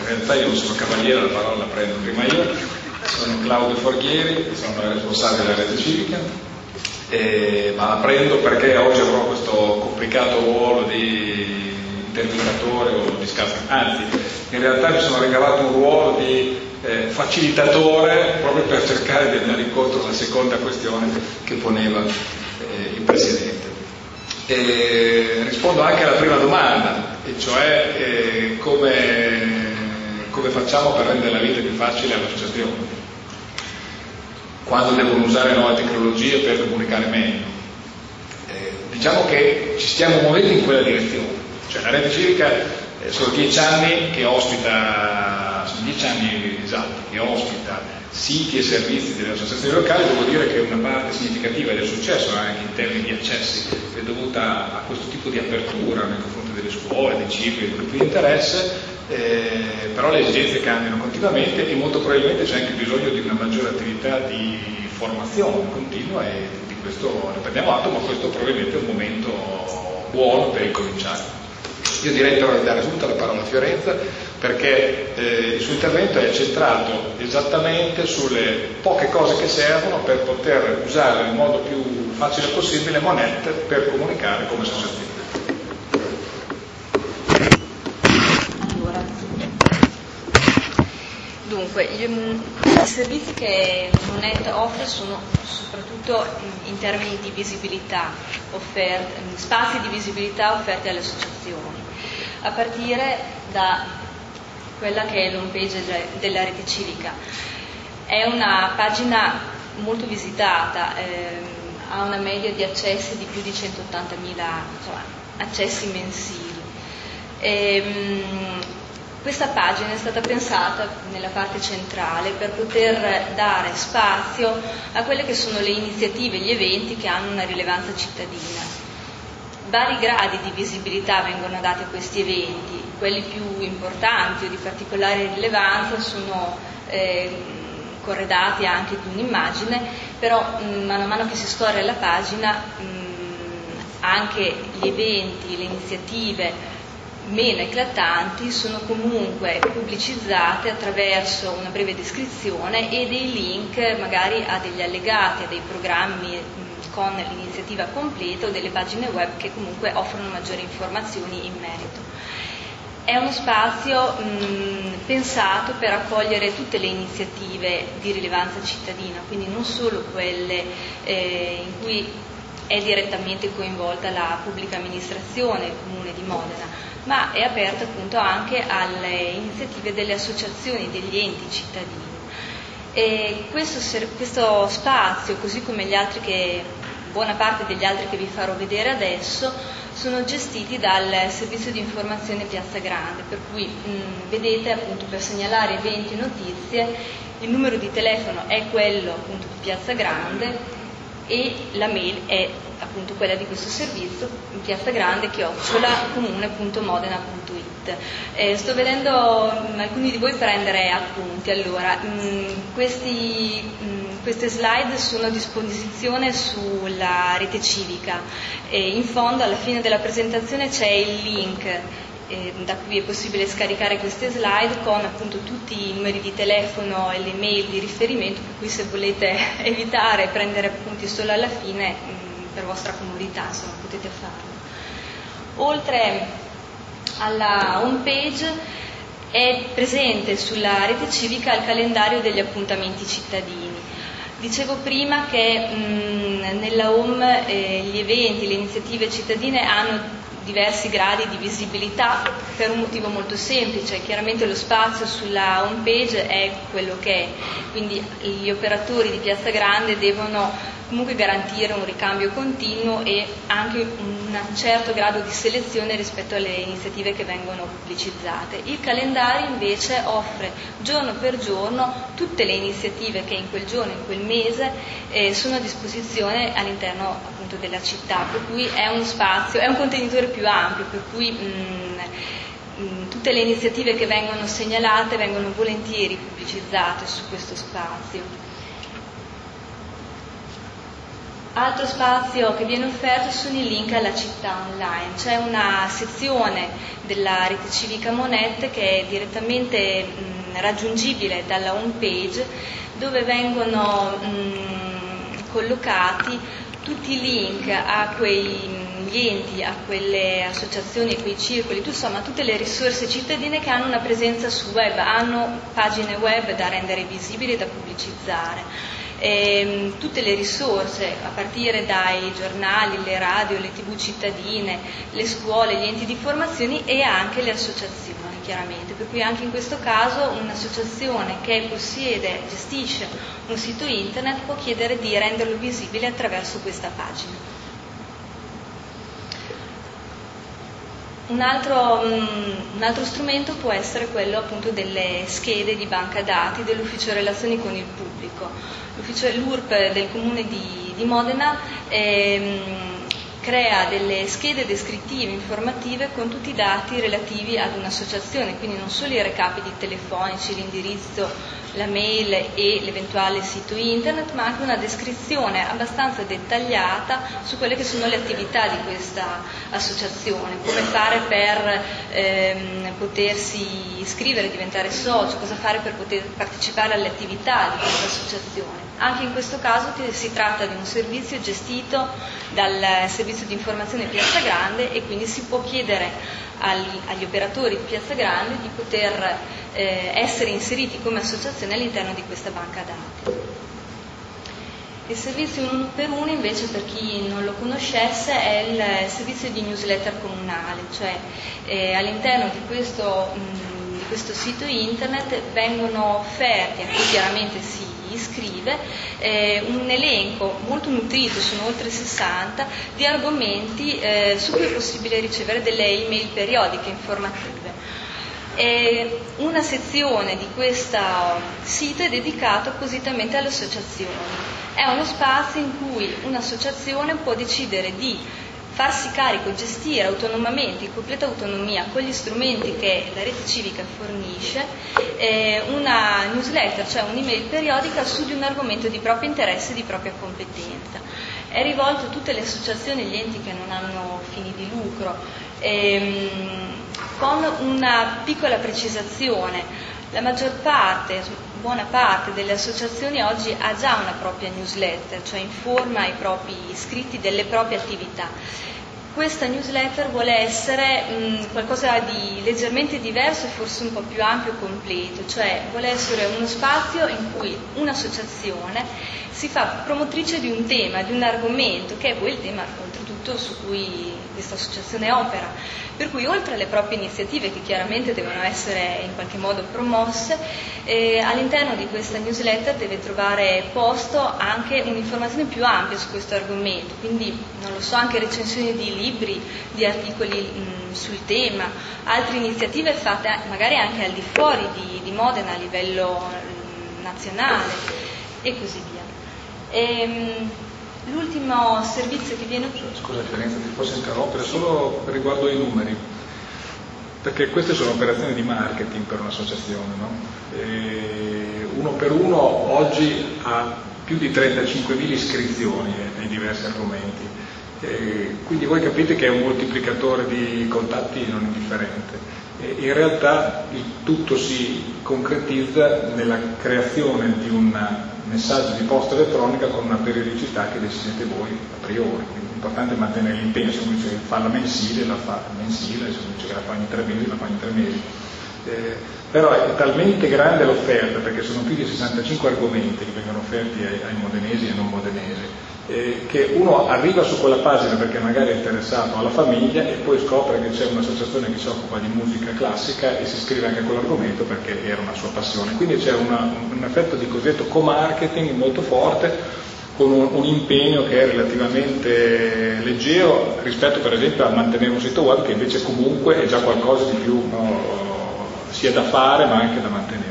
realtà io non sono cavaliere, la parola la prendo prima io, sono Claudio Forghieri, sono il responsabile della rete civica, ma la prendo perché oggi avrò questo complicato ruolo di intervistatore o di anzi, in realtà mi sono ricavato un ruolo di facilitatore proprio per cercare di andare incontro alla seconda questione che poneva il Presidente. Rispondo anche alla prima domanda, e cioè come facciamo per rendere la vita più facile alle associazioni quando devono usare nuove tecnologie per comunicare meglio. Diciamo che ci stiamo muovendo in quella direzione, cioè la rete civica sono 10 anni che ospita, sono 10 anni esatti che ospita siti e servizi delle associazioni locali. Devo dire che una parte significativa del successo anche in termini di accessi è dovuta a questo tipo di apertura nei confronti delle scuole, dei cicli, dei gruppi di interesse, però le esigenze cambiano continuamente e molto probabilmente c'è anche bisogno di una maggiore attività di formazione continua, e di questo ne prendiamo atto, ma questo probabilmente è un momento buono per incominciare. Io direi però di dare subito la parola a Fiorenza, perché il suo intervento è centrato esattamente sulle poche cose che servono per poter usare nel modo più facile possibile Monet per comunicare come associazione. Allora, dunque, i servizi che Monet offre sono soprattutto in termini di visibilità, spazi di visibilità offerti alle associazioni, a partire da quella che è l'home page della rete civica. È una pagina molto visitata, ha una media di accessi di più di 180.000 accessi mensili. Questa pagina è stata pensata nella parte centrale per poter dare spazio a quelle che sono le iniziative, gli eventi che hanno una rilevanza cittadina. Vari gradi di visibilità vengono dati a questi eventi, quelli più importanti o di particolare rilevanza sono corredati anche di un'immagine, però man mano che si scorre la pagina anche gli eventi, le iniziative meno eclatanti sono comunque pubblicizzate attraverso una breve descrizione e dei link magari a degli allegati, a dei programmi con l'iniziativa completa o delle pagine web che comunque offrono maggiori informazioni in merito. È uno spazio pensato per accogliere tutte le iniziative di rilevanza cittadina, quindi non solo quelle in cui è direttamente coinvolta la pubblica amministrazione, il Comune di Modena, ma è aperta appunto anche alle iniziative delle associazioni, degli enti cittadini. E questo spazio, così come buona parte degli altri che vi farò vedere adesso, sono gestiti dal servizio di informazione Piazza Grande, per cui vedete appunto per segnalare eventi e notizie il numero di telefono è quello appunto di Piazza Grande e la mail è appunto quella di questo servizio, piazzagrande@comune.modena.it. Sto vedendo alcuni di voi prendere appunti. Allora, queste slide sono a disposizione sulla rete civica e in fondo alla fine della presentazione c'è il link da cui è possibile scaricare queste slide con appunto tutti i numeri di telefono e le mail di riferimento, per cui se volete evitare prendere appunti solo alla fine, per vostra comodità, insomma, potete farlo. Oltre alla home page è presente sulla rete civica il calendario degli appuntamenti cittadini. Dicevo prima che nella home gli eventi, le iniziative cittadine hanno diversi gradi di visibilità per un motivo molto semplice. Chiaramente lo spazio sulla home page è quello che è, quindi gli operatori di Piazza Grande devono comunque garantire un ricambio continuo e anche un certo grado di selezione rispetto alle iniziative che vengono pubblicizzate. Il calendario invece offre giorno per giorno tutte le iniziative che in quel giorno, in quel mese sono a disposizione all'interno appunto della città, per cui è uno spazio, è un contenitore più ampio, per cui tutte le iniziative che vengono segnalate vengono volentieri pubblicizzate su questo spazio. Altro spazio che viene offerto sono i link alla città online. C'è una sezione della Rete Civica Monet che è direttamente raggiungibile dalla home page, dove vengono collocati tutti i link a quegli enti, a quelle associazioni, a quei circoli, insomma tutte le risorse cittadine che hanno una presenza su web, hanno pagine web da rendere visibili e da pubblicizzare. Tutte le risorse, a partire dai giornali, le radio, le tv cittadine, le scuole, gli enti di formazione e anche le associazioni, chiaramente. Per cui anche in questo caso un'associazione che possiede, gestisce un sito internet può chiedere di renderlo visibile attraverso questa pagina. Un altro strumento può essere quello appunto delle schede di banca dati dell'Ufficio Relazioni con il Pubblico. L'URP del Comune di Modena crea delle schede descrittive, informative con tutti i dati relativi ad un'associazione, quindi non solo i recapiti telefonici, l'indirizzo, la mail e l'eventuale sito internet, ma anche una descrizione abbastanza dettagliata su quelle che sono le attività di questa associazione, come fare per potersi iscrivere, diventare socio, cosa fare per poter partecipare alle attività di questa associazione. Anche in questo caso si tratta di un servizio gestito dal servizio di informazione Piazza Grande e quindi si può chiedere agli operatori di Piazza Grande di poter essere inseriti come associazione all'interno di questa banca dati. Il servizio 1 per 1 invece, per chi non lo conoscesse, è il servizio di newsletter comunale, cioè all'interno di questo sito internet vengono offerti, a cui chiaramente si iscrive, un elenco molto nutrito, sono oltre 60, di argomenti su cui è possibile ricevere delle email periodiche informative. Una sezione di questo sito è dedicato appositamente alle associazioni. È uno spazio in cui un'associazione può decidere di farsi carico, gestire autonomamente, in completa autonomia, con gli strumenti che la rete civica fornisce, una newsletter, cioè un'email periodica su di un argomento di proprio interesse e di propria competenza. È rivolto a tutte le associazioni e gli enti che non hanno fini di lucro, con una piccola precisazione: la maggior parte, buona parte delle associazioni oggi ha già una propria newsletter, cioè informa i propri iscritti delle proprie attività. Questa newsletter vuole essere qualcosa di leggermente diverso e forse un po' più ampio e completo, cioè vuole essere uno spazio in cui un'associazione si fa promotrice di un tema, di un argomento, che è poi il tema oltretutto su cui questa associazione opera. Per cui oltre alle proprie iniziative, che chiaramente devono essere in qualche modo promosse, all'interno di questa newsletter deve trovare posto anche un'informazione più ampia su questo argomento, quindi non lo so, anche recensioni di libri, di articoli sul tema, altre iniziative fatte magari anche al di fuori di Modena a livello nazionale e così via. L'ultimo servizio che viene... Scusa Fiorenza, ti posso interrompere solo riguardo ai numeri, perché queste sono operazioni di marketing per un'associazione, no? 1 per 1 oggi ha più di 35.000 iscrizioni ai diversi argomenti, quindi voi capite che è un moltiplicatore di contatti non indifferente. In realtà il tutto si concretizza nella creazione di un messaggio di posta elettronica con una periodicità che decidete voi a priori, quindi è importante mantenere l'impegno. Se uno dice che fa la mensile, la fa mensile; se uno dice che la fa ogni 3 mesi, la fa ogni 3 mesi. Però è talmente grande l'offerta, perché sono più di 65 argomenti che vengono offerti ai modenesi e non modenesi, che uno arriva su quella pagina perché magari è interessato alla famiglia e poi scopre che c'è un'associazione che si occupa di musica classica e si iscrive anche a quell'argomento perché era una sua passione. Quindi c'è un effetto di cosiddetto co-marketing molto forte, con un impegno che è relativamente leggero rispetto per esempio a mantenere un sito web, che invece comunque è già qualcosa di più, sia da fare ma anche da mantenere.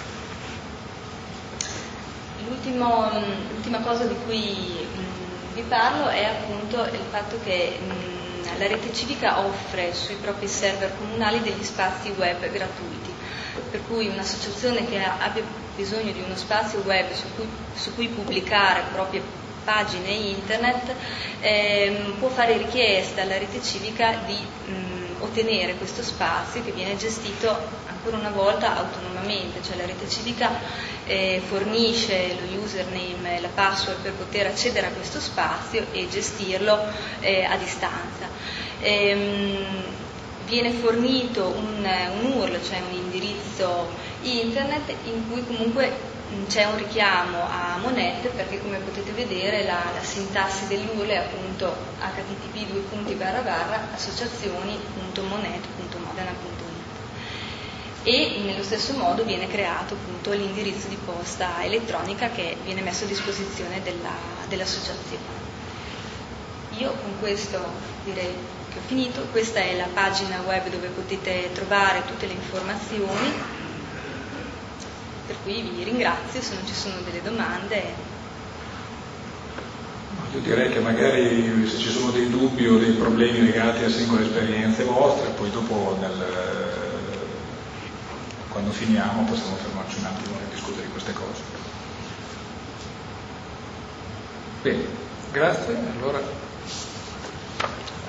L'ultima cosa di cui vi parlo è appunto il fatto che la rete civica offre sui propri server comunali degli spazi web gratuiti, per cui un'associazione che abbia bisogno di uno spazio web su cui pubblicare proprie pagine internet può fare richiesta alla rete civica di ottenere questo spazio che viene gestito ancora una volta autonomamente, cioè la rete civica fornisce lo username e la password per poter accedere a questo spazio e gestirlo a distanza. Viene fornito un URL, cioè un indirizzo internet in cui comunque c'è un richiamo a Monet, perché come potete vedere la sintassi dell'URL è appunto http://associazioni.monet.modena.it, e nello stesso modo viene creato appunto l'indirizzo di posta elettronica che viene messo a disposizione dell'associazione. Io con questo direi che ho finito. Questa è la pagina web dove potete trovare tutte le informazioni, per cui vi ringrazio. Se non ci sono delle domande. Io direi che magari se ci sono dei dubbi o dei problemi legati a singole esperienze vostre, poi dopo quando finiamo possiamo fermarci un attimo e discutere di queste cose. Bene, grazie. Allora